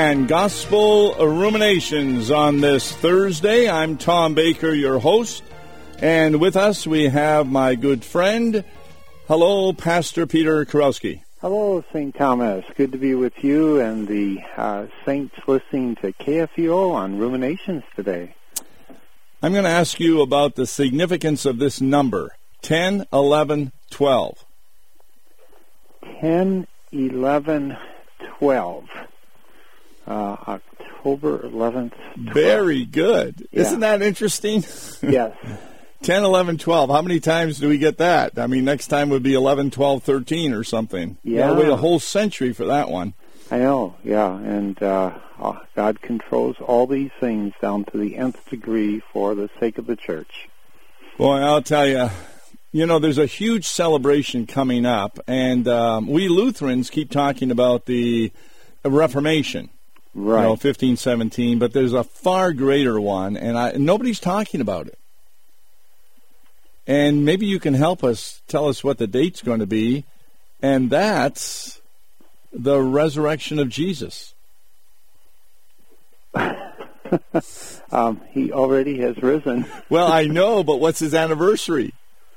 and Gospel Ruminations on this Thursday. I'm Tom Baker, your host, and with us we have my good friend, hello, Pastor Peter Kurowski. Hello, St. Thomas. Good to be with you and the saints listening to KFUO on Ruminations today. I'm going to ask you about the significance of this number, 10, 11, 12. 10, 11, 12. October 11th. 12th. Very good. Yeah. Isn't that interesting? Yes. 10, 11, 12. How many times do we get that? I mean, next time would be 11, 12, 13 or something. Yeah. We'll wait a whole century for that one. I know, yeah. And God controls all these things down to the nth degree for the sake of the church. Boy, I'll tell you, there's a huge celebration coming up, and we Lutherans keep talking about the Reformation, right? 1517, but there's a far greater one, and nobody's talking about it. And maybe you can help us, tell us what the date's going to be, and that's the resurrection of Jesus. He already has risen. Well, I know, but what's his anniversary?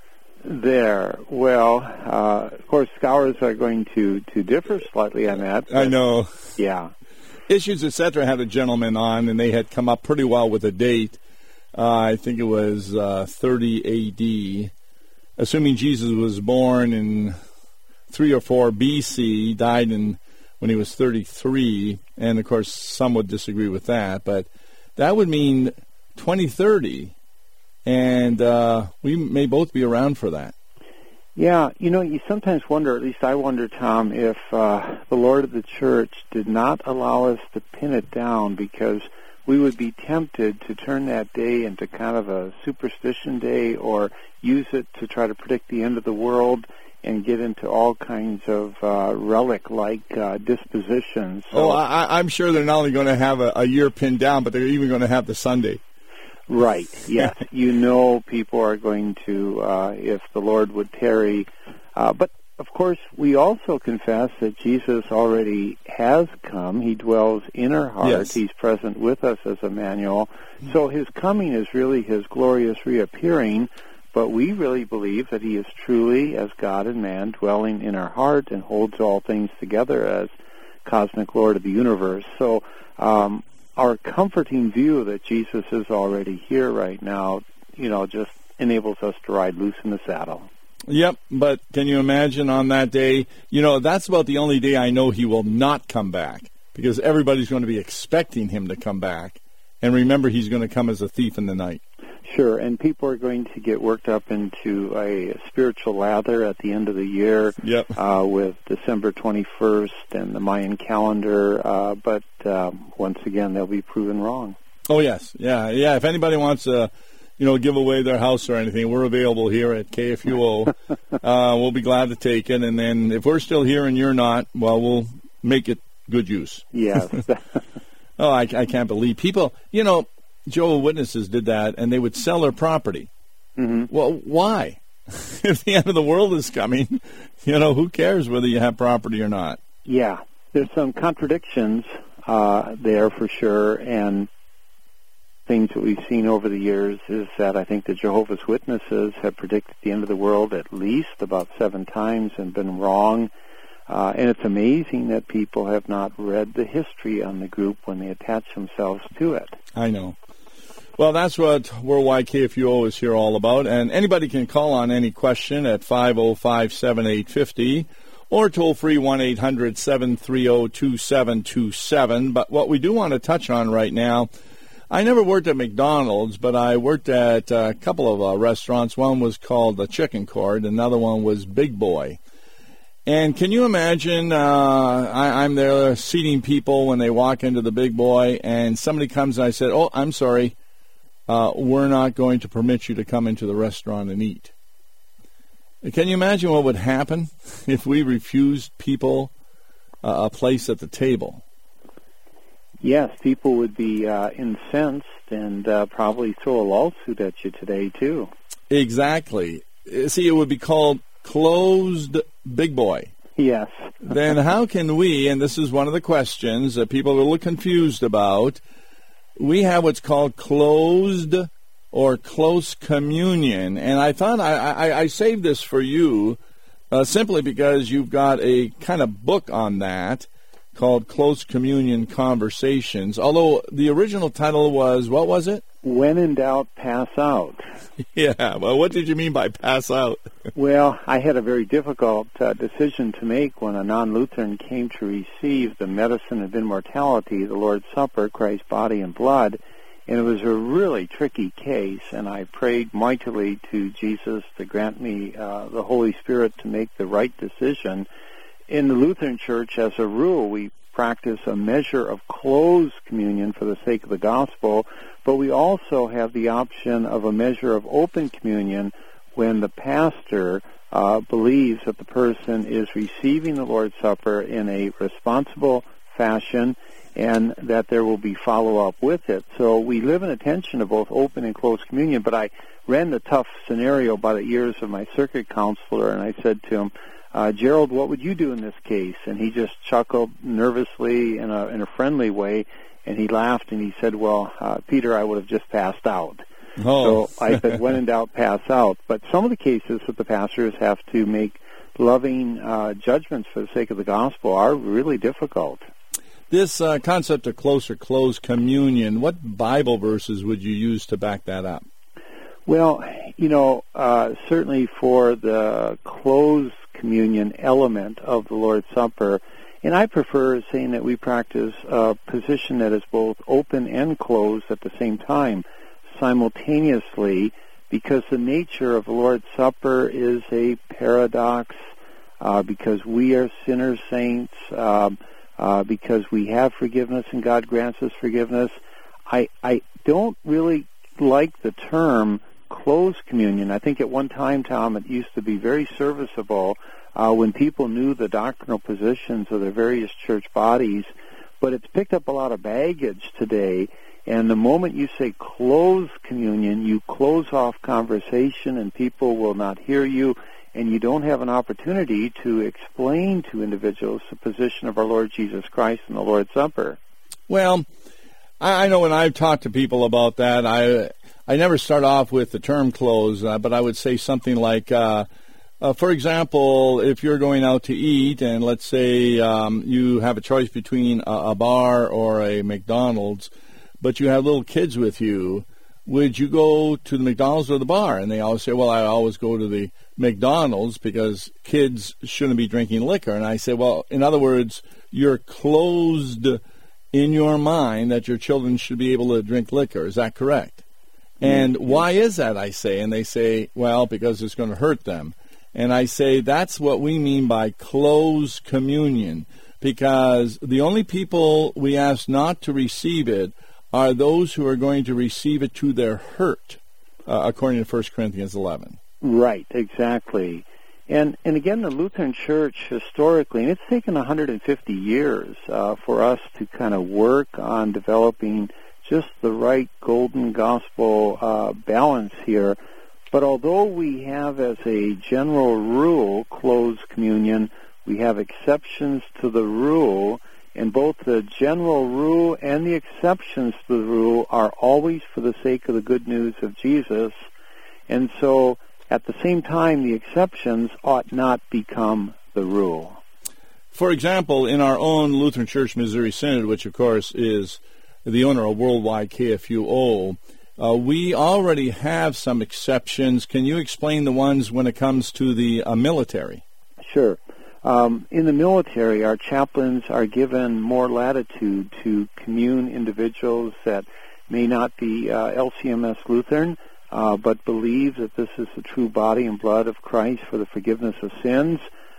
There. Well, of course, scholars are going to differ slightly on that. I know. Yeah. Issues, Etc. had a gentleman on, and they had come up pretty well with a date. I think it was 30 A.D., assuming Jesus was born in 3 or 4 B.C., died when he was 33, and, of course, some would disagree with that, but that would mean 2030, and we may both be around for that. Yeah, you sometimes wonder, at least I wonder, Tom, if the Lord of the Church did not allow us to pin it down, because we would be tempted to turn that day into kind of a superstition day or use it to try to predict the end of the world and get into all kinds of relic-like dispositions. So, I'm sure they're not only going to have a year pinned down, but they're even going to have the Sunday. Right, yes. People are going to, if the Lord would tarry. But, of course, we also confess that Jesus already has come. He dwells in our heart. Yes. He's present with us as Emmanuel. So his coming is really his glorious reappearing, but we really believe that he is truly, as God and man, dwelling in our heart and holds all things together as cosmic Lord of the universe. So our comforting view that Jesus is already here right now, just enables us to ride loose in the saddle. Yep, but can you imagine on that day? That's about the only day I know he will not come back, because everybody's going to be expecting him to come back. And remember, he's going to come as a thief in the night. Sure, and people are going to get worked up into a spiritual lather at the end of the year. Yep. With December 21st and the Mayan calendar, but once again, they'll be proven wrong. Oh, yes. Yeah. If anybody wants to, give away their house or anything, we're available here at KFUO. We'll be glad to take it, and then if we're still here and you're not, well, we'll make it good use. Yes. Oh, I can't believe people, Jehovah's Witnesses did that, and they would sell their property. Mm-hmm. Well, why? If the end of the world is coming, who cares whether you have property or not? Yeah, there's some contradictions there for sure, and things that we've seen over the years is that I think the Jehovah's Witnesses have predicted the end of the world at least about 7 times and been wrong. And it's amazing that people have not read the history on the group when they attach themselves to it. I know. Well, that's what Worldwide KFUO is here all about. And anybody can call on any question at 505-7850 or toll-free 1-800-730-2727. But what we do want to touch on right now, I never worked at McDonald's, but I worked at a couple of restaurants. One was called the Chicken Court. Another one was Big Boy. And can you imagine, I'm there seating people when they walk into the Big Boy, and somebody comes and I said, "Oh, I'm sorry, we're not going to permit you to come into the restaurant and eat." Can you imagine what would happen if we refused people a place at the table? Yes, people would be incensed and probably throw a lawsuit at you today, too. Exactly. See, it would be called Closed Big Boy. Yes. Then how can we, and this is one of the questions that people are a little confused about, we have what's called closed or close communion. And I thought I saved this for you simply because you've got a kind of book on that called Close Communion Conversations, although the original title was, what was it? When in doubt, pass out. Yeah, well, what did you mean by pass out? Well, I had a very difficult decision to make when a non-Lutheran came to receive the medicine of immortality, the Lord's Supper, Christ's body and blood, and it was a really tricky case, and I prayed mightily to Jesus to grant me the Holy Spirit to make the right decision. In the Lutheran Church, as a rule, we practice a measure of closed communion for the sake of the gospel, but we also have the option of a measure of open communion when the pastor believes that the person is receiving the Lord's Supper in a responsible fashion and that there will be follow-up with it. So we live in a tension of both open and closed communion, but I ran the tough scenario by the ears of my circuit counselor, and I said to him, Gerald, what would you do in this case? And he just chuckled nervously in a friendly way, and he laughed and he said, well, Peter, I would have just passed out. Oh. So I said, when in doubt, pass out. But some of the cases that the pastors have to make loving judgments for the sake of the gospel are really difficult. This concept of close or closed communion, what Bible verses would you use to back that up? Well, certainly for the closed communion element of the Lord's Supper, and I prefer saying that we practice a position that is both open and closed at the same time, simultaneously, because the nature of the Lord's Supper is a paradox, because we are sinners, saints, because we have forgiveness and God grants us forgiveness. I don't really like the term closed communion. I think at one time, Tom, it used to be very serviceable when people knew the doctrinal positions of the various church bodies, but it's picked up a lot of baggage today, and the moment you say closed communion, you close off conversation and people will not hear you, and you don't have an opportunity to explain to individuals the position of our Lord Jesus Christ in the Lord's Supper. Well, I know when I've talked to people about that, I never start off with the term closed, but I would say something like, for example, if you're going out to eat, and let's say you have a choice between a bar or a McDonald's, but you have little kids with you, would you go to the McDonald's or the bar? And they always say, well, I always go to the McDonald's because kids shouldn't be drinking liquor. And I say, well, in other words, you're closed in your mind that your children should be able to drink liquor. Is that correct? And why is that, I say? And they say, well, because it's going to hurt them. And I say, that's what we mean by closed communion, because the only people we ask not to receive it are those who are going to receive it to their hurt, according to 1 Corinthians 11. Right, exactly. And again, the Lutheran Church historically, and it's taken 150 years for us to kind of work on developing just the right golden gospel balance here. But although we have as a general rule closed communion, we have exceptions to the rule, and both the general rule and the exceptions to the rule are always for the sake of the good news of Jesus. And so at the same time, the exceptions ought not become the rule. For example, in our own Lutheran Church Missouri Synod, which of course is the owner of Worldwide KFUO, we already have some exceptions. Can you explain the ones when it comes to the military? Sure. In the military, our chaplains are given more latitude to commune individuals that may not be LCMS Lutheran, but believe that this is the true body and blood of Christ for the forgiveness of sins,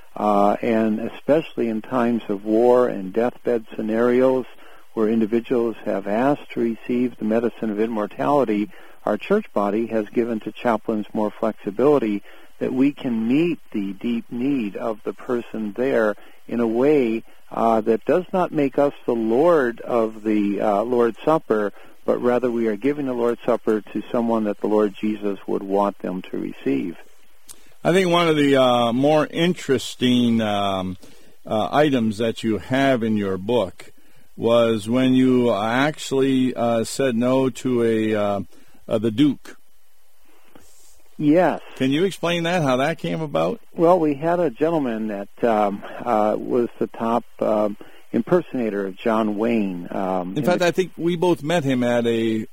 and especially in times of war and deathbed scenarios where individuals have asked to receive the medicine of immortality, our church body has given to chaplains more flexibility that we can meet the deep need of the person there in a way that does not make us the Lord of the Lord's Supper, but rather we are giving the Lord's Supper to someone that the Lord Jesus would want them to receive. I think one of the more interesting items that you have in your book was when you actually said no to the Duke. Yes. Can you explain that, how that came about? Well, we had a gentleman that was the top impersonator of John Wayne. In fact, I think we both met him at a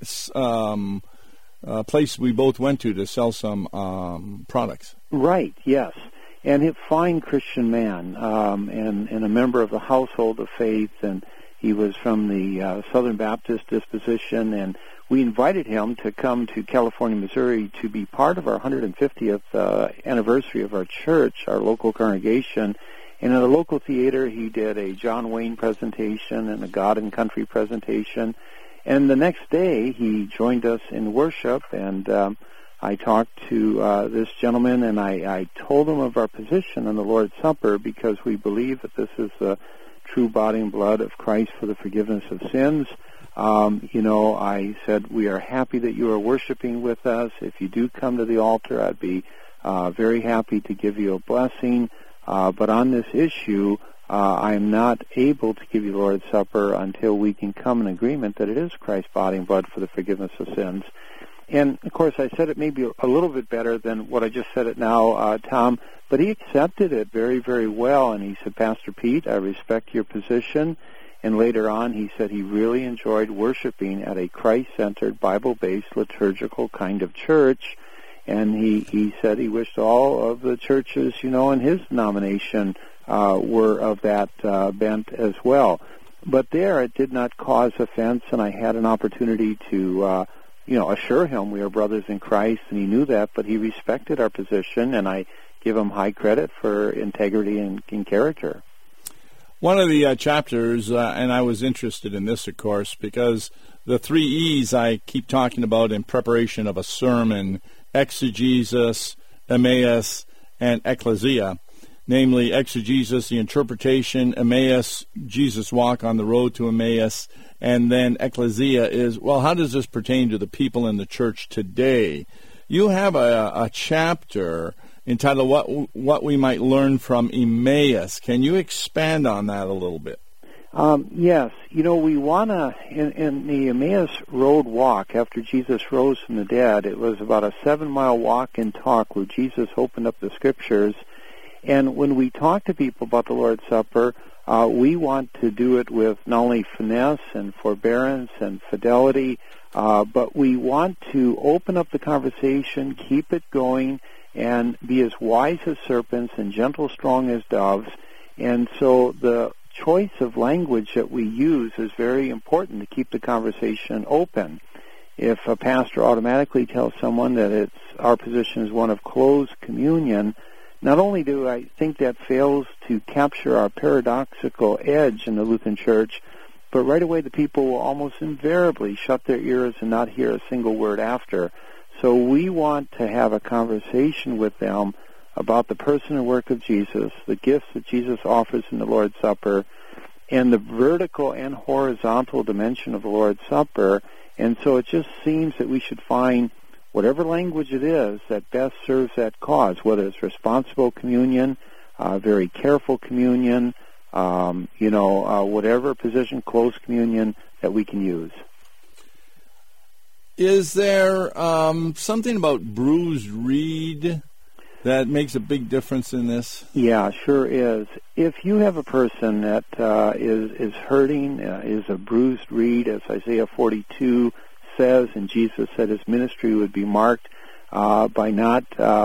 place we both went to sell some products. Right, yes. And a fine Christian man, and a member of the household of faith, and he was from the Southern Baptist disposition, and we invited him to come to California, Missouri to be part of our 150th anniversary of our church, our local congregation. And at a local theater, he did a John Wayne presentation and a God and Country presentation. And the next day, he joined us in worship, and I talked to this gentleman, and I told him of our position on the Lord's Supper, because we believe that this is the true body and blood of Christ for the forgiveness of sins. I said, we are happy that you are worshiping with us. If you do come to the altar, I'd be very happy to give you a blessing. But on this issue, I am not able to give you the Lord's Supper until we can come in agreement that it is Christ's body and blood for the forgiveness of sins. And, of course, I said it maybe a little bit better than what I just said it now, Tom, but he accepted it very, very well. And he said, Pastor Pete, I respect your position. And later on, he said he really enjoyed worshiping at a Christ-centered, Bible-based, liturgical kind of church. And he said he wished all of the churches, in his denomination were of that bent as well. But there, it did not cause offense, and I had an opportunity to, assure him we are brothers in Christ, and he knew that, but he respected our position, and I give him high credit for integrity and character. One of the chapters, and I was interested in this, of course, because the 3 E's I keep talking about in preparation of a sermon, exegesis, Emmaus, and ecclesia, namely exegesis, the interpretation, Emmaus, Jesus' walk on the road to Emmaus, and then ecclesia is, well, how does this pertain to the people in the church today? You have a chapter entitled What We Might Learn from Emmaus. Can you expand on that a little bit? Yes. We want to, in the Emmaus road walk, after Jesus rose from the dead, it was about a 7-mile walk and talk where Jesus opened up the Scriptures. And when we talk to people about the Lord's Supper, we want to do it with not only finesse and forbearance and fidelity, but we want to open up the conversation, keep it going, and be as wise as serpents and gentle, strong as doves. And so the choice of language that we use is very important to keep the conversation open. If a pastor automatically tells someone that our position is one of closed communion, not only do I think that fails to capture our paradoxical edge in the Lutheran Church, but right away the people will almost invariably shut their ears and not hear a single word after. So we want to have a conversation with them about the person and work of Jesus, the gifts that Jesus offers in the Lord's Supper, and the vertical and horizontal dimension of the Lord's Supper. And so it just seems that we should find whatever language it is that best serves that cause, whether it's responsible communion, very careful communion, whatever position, close communion that we can use. Is there something about bruised reed that makes a big difference in this? Yeah, sure is. If you have a person that is hurting, is a bruised reed, as Isaiah 42 says, and Jesus said his ministry would be marked by not,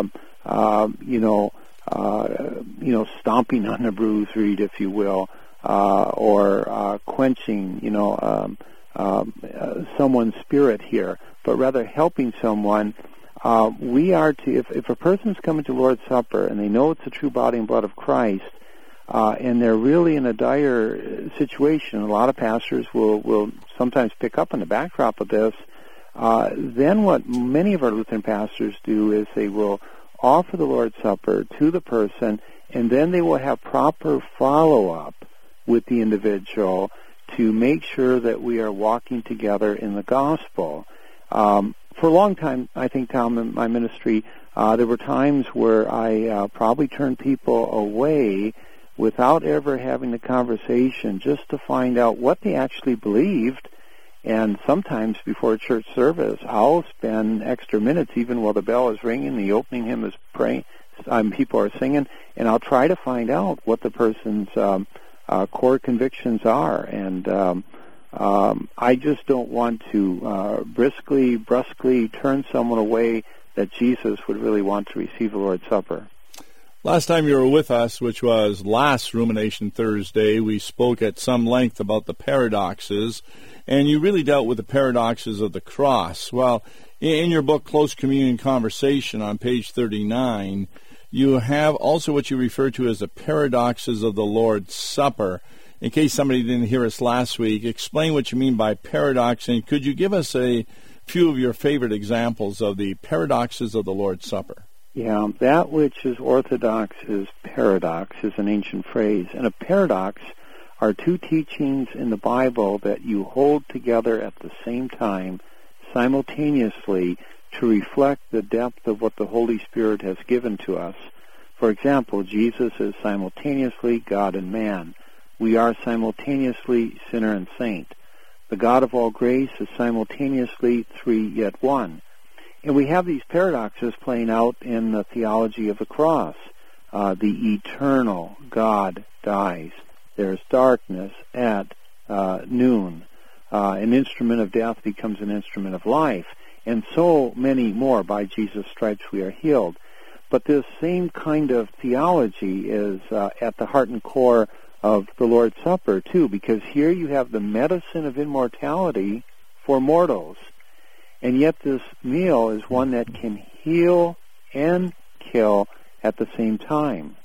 stomping on the bruised reed, if you will, or quenching, someone's spirit here, but rather helping someone. We are to, if a person's coming to Lord's Supper and they know it's the true body and blood of Christ, and they're really in a dire situation, a lot of pastors will sometimes pick up on the backdrop of this, then what many of our Lutheran pastors do is they will offer the Lord's Supper to the person, and then they will have proper follow-up with the individual to make sure that we are walking together in the gospel. For for a long time, I think, Tom, in my ministry, there were times where I probably turned people away without ever having the conversation, just to find out what they actually believed. And sometimes before a church service, I'll spend extra minutes, even while the bell is ringing, the opening hymn is praying, people are singing, and I'll try to find out what the person's core convictions are. And I just don't want to brusquely turn someone away that Jesus would really want to receive the Lord's Supper. Last time you were with us, which was last Rumination Thursday, we spoke at some length about the paradoxes, and you really dealt with the paradoxes of the cross. Well, in your book, Close Communion Conversation, on page 39, you have also what you refer to as the paradoxes of the Lord's Supper. In case somebody didn't hear us last week, explain what you mean by paradox, and could you give us a few of your favorite examples of the paradoxes of the Lord's Supper? Yeah, that which is orthodox is paradox, is an ancient phrase. And a paradox are two teachings in the Bible that you hold together at the same time, simultaneously, to reflect the depth of what the Holy Spirit has given to us. For example, Jesus is simultaneously God and man. We are simultaneously sinner and saint. The God of all grace is simultaneously three yet one. And we have these paradoxes playing out in the theology of the cross. The eternal God dies. There's darkness at noon. An instrument of death becomes an instrument of life. And so many more. By Jesus' stripes we are healed. But this same kind of theology is at the heart and core of the Lord's Supper, too, because here you have the medicine of immortality for mortals. And yet this meal is one that can heal and kill at the same time.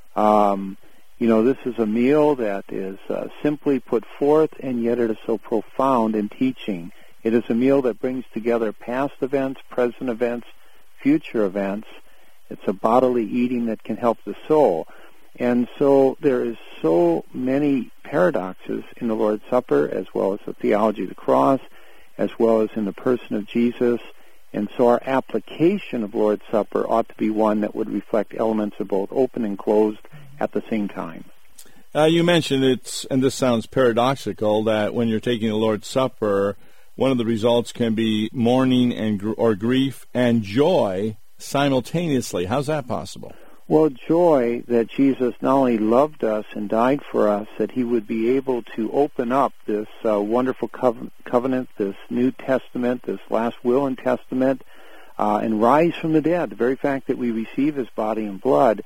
This is a meal that is simply put forth, and yet it is so profound in teaching. It is a meal that brings together past events, present events, future events. It's a bodily eating that can help the soul. And so there is so many paradoxes in the Lord's Supper, as well as the theology of the cross, as well as in the person of Jesus. And so our application of Lord's Supper ought to be one that would reflect elements of both open and closed at the same time. You mentioned and this sounds paradoxical, that when you're taking the Lord's Supper, one of the results can be mourning or grief and joy simultaneously. How's that possible? Well, joy that Jesus not only loved us and died for us, that he would be able to open up this wonderful covenant, this New Testament, this last will and testament, and rise from the dead. The very fact that we receive his body and blood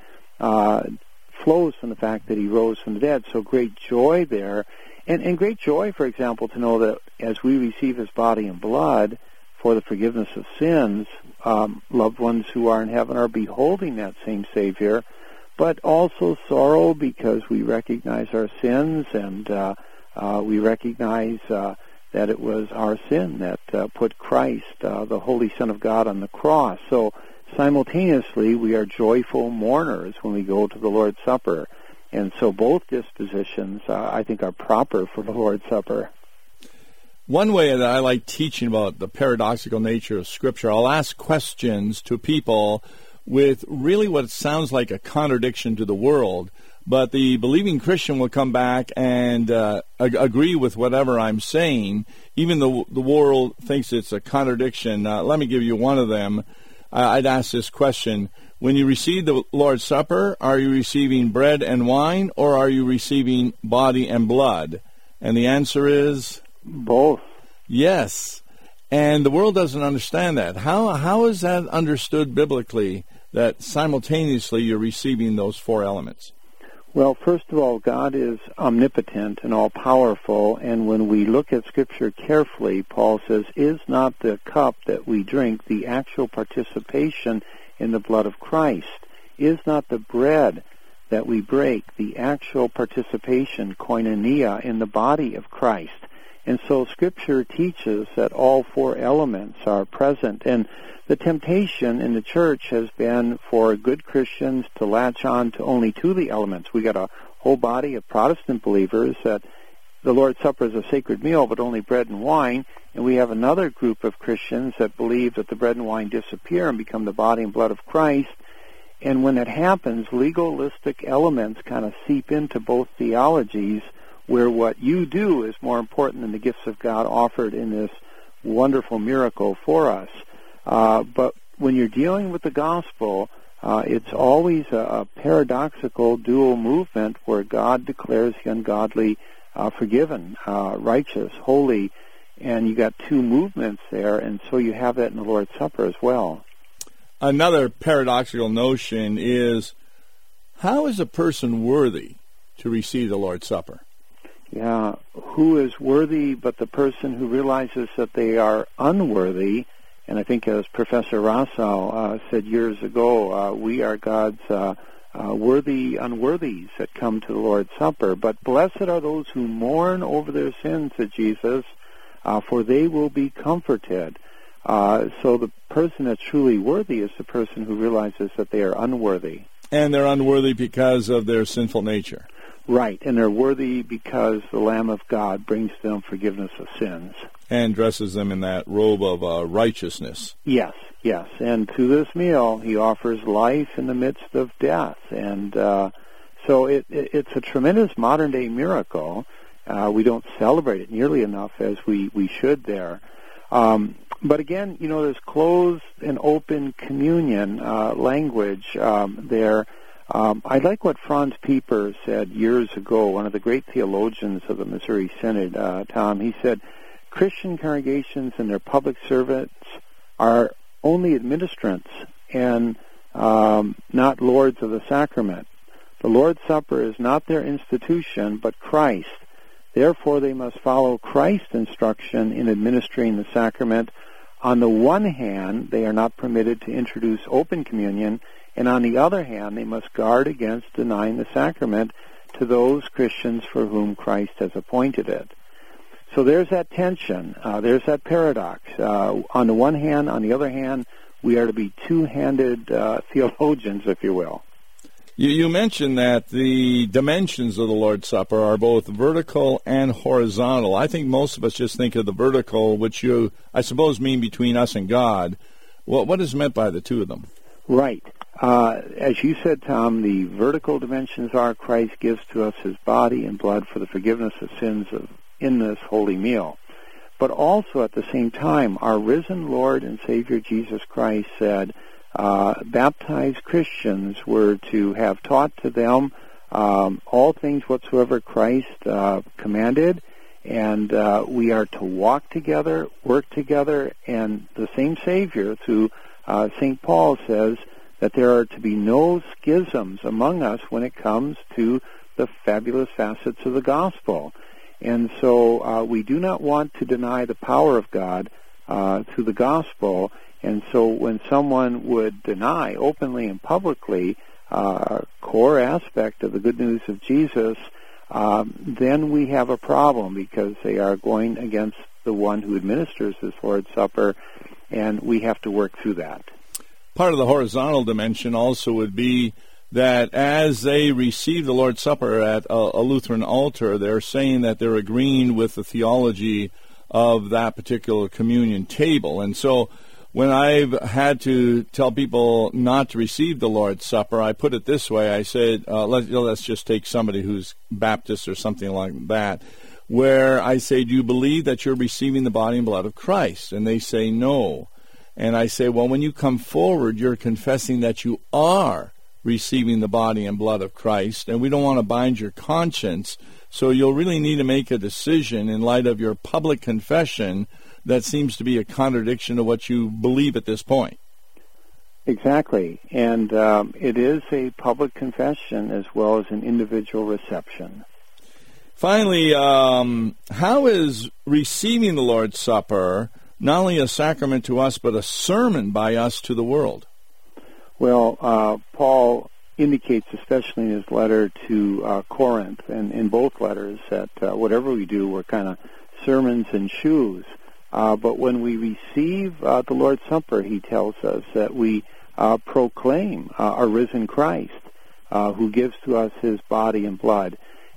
flows from the fact that he rose from the dead. So great joy there. And great joy, for example, to know that as we receive his body and blood for the forgiveness of sins, loved ones who are in heaven are beholding that same Savior, but also sorrow because we recognize our sins, and we recognize that it was our sin that put Christ, the Holy Son of God, on the cross. So simultaneously, we are joyful mourners when we go to the Lord's Supper. And so both dispositions, I think, are proper for the Lord's Supper. One way that I like teaching about the paradoxical nature of Scripture, I'll ask questions to people with really what sounds like a contradiction to the world, but the believing Christian will come back and agree with whatever I'm saying, even though the world thinks it's a contradiction. Let me give you one of them. I'd ask this question: when you receive the Lord's Supper, are you receiving bread and wine, or are you receiving body and blood? And the answer is? Both. Yes. And the world doesn't understand that. How is that understood biblically, that simultaneously you're receiving those four elements? Well, first of all, God is omnipotent and all-powerful, and when we look at Scripture carefully, Paul says, is not the cup that we drink the actual participation in the blood of Christ? Is not the bread that we break the actual participation, koinonia, in the body of Christ? And so Scripture teaches that all four elements are present. And the temptation in the church has been for good Christians to latch on to only two of the elements. We got a whole body of Protestant believers that the Lord's Supper is a sacred meal, but only bread and wine. And we have another group of Christians that believe that the bread and wine disappear and become the body and blood of Christ. And when it happens, legalistic elements kind of seep into both theologies, where what you do is more important than the gifts of God offered in this wonderful miracle for us. But when you're dealing with the gospel, it's always a paradoxical dual movement where God declares the ungodly forgiven, righteous, holy, and you got two movements there, and so you have that in the Lord's Supper as well. Another paradoxical notion is, how is a person worthy to receive the Lord's Supper? Yeah, who is worthy but the person who realizes that they are unworthy? And I think as Professor Rousseau said years ago, we are God's worthy unworthies that come to the Lord's Supper. But blessed are those who mourn over their sins, said Jesus, for they will be comforted. So the person that's truly worthy is the person who realizes that they are unworthy. And they're unworthy because of their sinful nature. Right, and they're worthy because the Lamb of God brings them forgiveness of sins. And dresses them in that robe of righteousness. Yes. And through this meal, he offers life in the midst of death. And so it's a tremendous modern-day miracle. We don't celebrate it nearly enough as we should there. But again, there's closed and open communion language there. I like what Franz Pieper said years ago, one of the great theologians of the Missouri Synod, Tom. He said, Christian congregations and their public servants are only administrants and not lords of the sacrament. The Lord's Supper is not their institution, but Christ. Therefore, they must follow Christ's instruction in administering the sacrament. On the one hand, they are not permitted to introduce open communion, and on the other hand, they must guard against denying the sacrament to those Christians for whom Christ has appointed it. So there's that tension. There's that paradox. On the one hand, on the other hand, we are to be two-handed theologians, if you will. You mentioned that the dimensions of the Lord's Supper are both vertical and horizontal. I think most of us just think of the vertical, which you, I suppose, mean between us and God. What is meant by the two of them? Right. As you said, Tom, the vertical dimensions are Christ gives to us his body and blood for the forgiveness of sins in this holy meal. But also at the same time, our risen Lord and Savior Jesus Christ said, baptized Christians were to have taught to them all things whatsoever Christ commanded, and we are to walk together, work together, and the same Savior, through St. Paul, says that there are to be no schisms among us when it comes to the fabulous facets of the gospel. And so we do not want to deny the power of God through the gospel. And so when someone would deny openly and publicly a core aspect of the good news of Jesus, then we have a problem, because they are going against the one who administers this Lord's Supper, and we have to work through that. Part of the horizontal dimension also would be that as they receive the Lord's Supper at a Lutheran altar, they're saying that they're agreeing with the theology of that particular communion table. And so when I've had to tell people not to receive the Lord's Supper, I put it this way. I said, let's just take somebody who's Baptist or something like that, where I say, do you believe that you're receiving the body and blood of Christ? And they say no. And I say, well, when you come forward, you're confessing that you are receiving the body and blood of Christ, and we don't want to bind your conscience, so you'll really need to make a decision in light of your public confession that seems to be a contradiction to what you believe at this point. Exactly, and it is a public confession as well as an individual reception. Finally, how is receiving the Lord's Supper not only a sacrament to us, but a sermon by us to the world? Well, Paul indicates, especially in his letter to Corinth, and in both letters, that whatever we do, we're kind of sermons and shoes. But when we receive the Lord's Supper, he tells us that we proclaim our risen Christ, who gives to us his body and blood.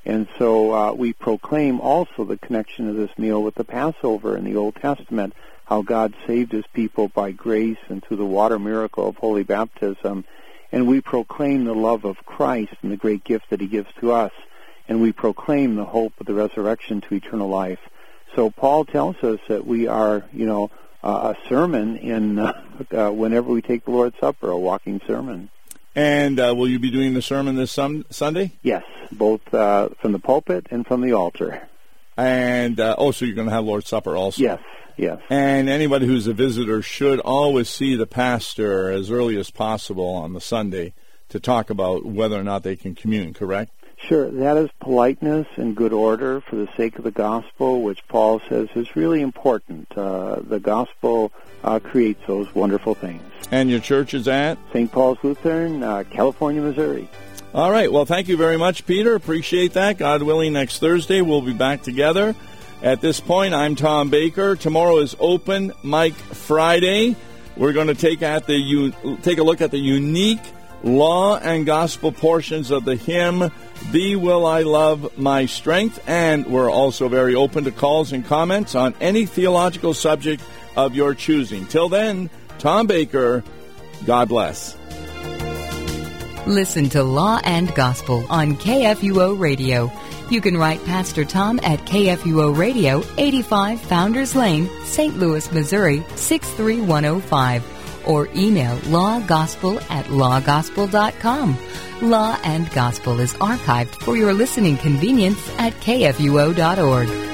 And so we proclaim also the connection of this meal with the Passover in the Old Testament, how God saved his people by grace and through the water miracle of holy baptism. And we proclaim the love of Christ and the great gift that he gives to us. And we proclaim the hope of the resurrection to eternal life. So Paul tells us that we are, a sermon in whenever we take the Lord's Supper, a walking sermon. And will you be doing the sermon this Sunday? Yes, both from the pulpit and from the altar. And, so you're going to have Lord's Supper also? Yes. And anybody who's a visitor should always see the pastor as early as possible on the Sunday to talk about whether or not they can commune, correct? Sure, that is politeness and good order for the sake of the gospel, which Paul says is really important. The gospel creates those wonderful things. And your church is at? St. Paul's Lutheran, California, Missouri. All right, well, thank you very much, Peter. Appreciate that. God willing, next Thursday we'll be back together. At this point, I'm Tom Baker. Tomorrow is Open Mic Friday. We're going to take a look at the unique law and gospel portions of the hymn, Thee Will I Love My Strength, and we're also very open to calls and comments on any theological subject of your choosing. Till then, Tom Baker, God bless. Listen to Law and Gospel on KFUO Radio. You can write Pastor Tom at KFUO Radio, 85 Founders Lane, St. Louis, Missouri, 63105. Or email lawgospel@lawgospel.com. Law and Gospel is archived for your listening convenience at kfuo.org.